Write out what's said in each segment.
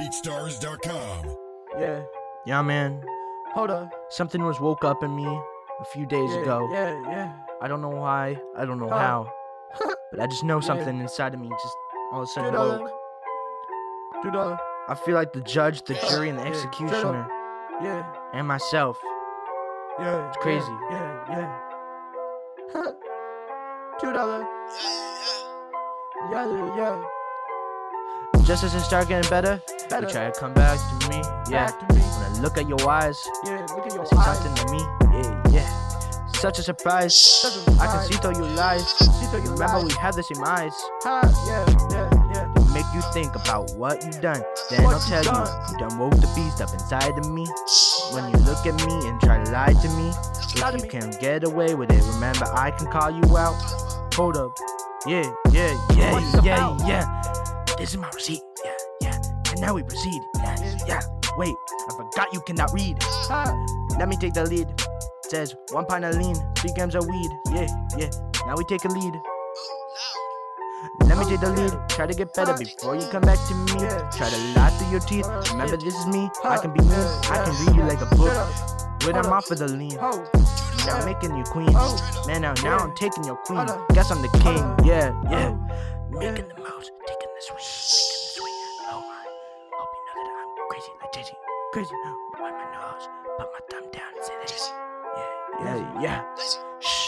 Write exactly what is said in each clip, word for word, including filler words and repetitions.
BeatStars dot com. Yeah, Yeah, man. hold up. Something was woke up in me a few days Yeah, ago. yeah, yeah. I don't know why. I don't know Huh. how. But I just know Yeah. something inside of me just all of a sudden Two dollar. woke. Two dollar. I feel like the judge, the jury, and the Yeah, executioner, Yeah, and myself. yeah. It's crazy. Yeah, yeah. yeah. Two dollar. Yeah, yeah, yeah. Just as it started getting better, Better. you try to come back to me. Yeah. Back to me. When I look at your eyes, Yeah, look at your I see eyes. something in me. Yeah, yeah. Such a surprise. Such a I can see through your lies. See through your Remember, lies. we have the same eyes. Huh, yeah, yeah, yeah. Make you think about what you done. Then What I'll you tell done. you, you done woke the beast up inside of me. When you look at me and try to lie to me, Lie to if you me. can get away with it, remember I can call you out. Hold up. Yeah, yeah, yeah, What's the yeah, foul? yeah. This is my receipt. Yeah, yeah. And now we proceed. Yeah, Yeah. yeah. Wait, I forgot you cannot read. Huh. Let me take the lead. Says one pint of lean, three grams of weed. Yeah, yeah. Now we take a lead. Let me take the lead. Try to get better before you come back to me. Yeah. Try to lie through your teeth. Remember, this is me. I can be me. I can read you like a book. When I'm off of the lean. Ho. Now I'm making you queen. Oh. Man, now, now I'm taking your queen. Hold up. Guess I'm the king. Yeah, yeah. Oh. Making the most, taking the swing, taking the swing. Oh my. Hope you know that I'm crazy like Jay-Z. Crazy. Wipe my nose, put my thumb down and say this. Yeah, yeah, yeah. Shh.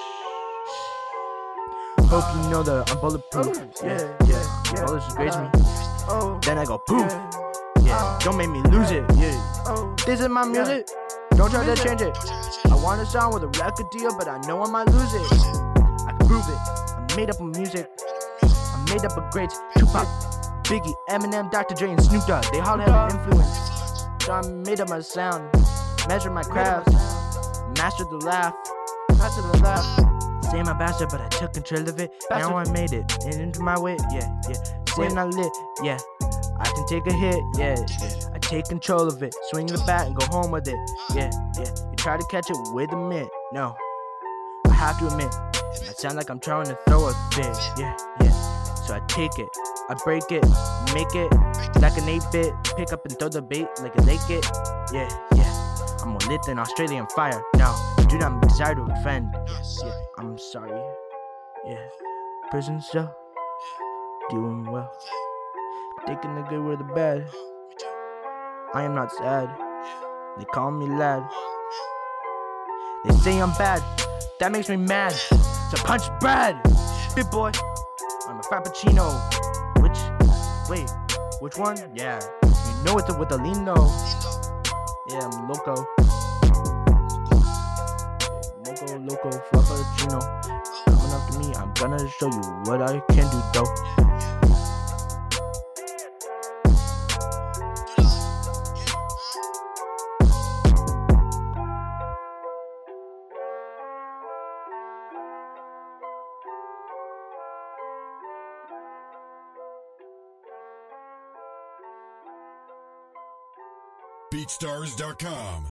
Hope you know that I'm bulletproof. Oh, yeah, yeah. yeah, yeah. Bullets just graze me. Oh. Then I go poof. Yeah. Yeah, don't make me lose it. Yeah. Oh. This is my music. Don't try to change it. I want to sound with a record deal, but I know I might lose it. I can prove it. I'm made up of music. I'm made up of greats. Tupac, Biggie, Eminem, Doctor Dre, and Snoop Dogg. They all have an influence. So I made up my sound. Measure my craft. Master the laugh. Master the laugh. Same my bastard, but I took control of it. Bastard. Now I made it. And into my way. Yeah, yeah. Saying I lit. Yeah. I can take a hit. Yeah, yeah. I take control of it. Swing the bat and go home with it. Yeah, yeah. You try to catch it with a mitt. No. I have to admit. I sound like I'm trying to throw a fit. Yeah, yeah. So I take it. I break it. Make it like an eight bit. Pick up and throw the bait like a lake it. Yeah, yeah. I'm more lit than Australian fire. No, do not desire to offend. Yeah, I'm sorry. Yeah. Prison cell. Doing well. Taking the good with the bad. I am not sad. They call me lad. They say I'm bad. That makes me mad. So punch Brad. Big boy. I'm a frappuccino. Which? Wait. Which one? Yeah. You know it's with the lean though. Yeah, I'm loco. Loco, loco, frappuccino. Coming up to me, I'm gonna show you what I can do though. BeatStars dot com.